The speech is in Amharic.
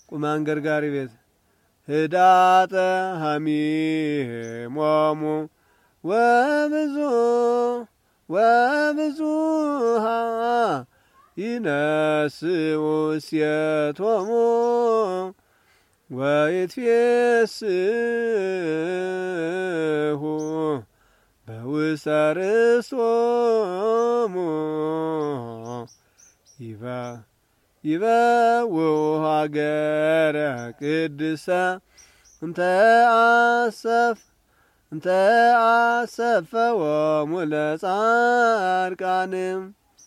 ቁማን ገርጋሪ ቤት ህዳጠ ሐሚሞሙ ወብዙሃ ይነስኡ እሴቶሙ ወይትፌስሑ በውስተ ርእሶሙ ይበውዑ ሀገረ ቅድስተ እንተ አሰፈወሙ ለጻድቃንም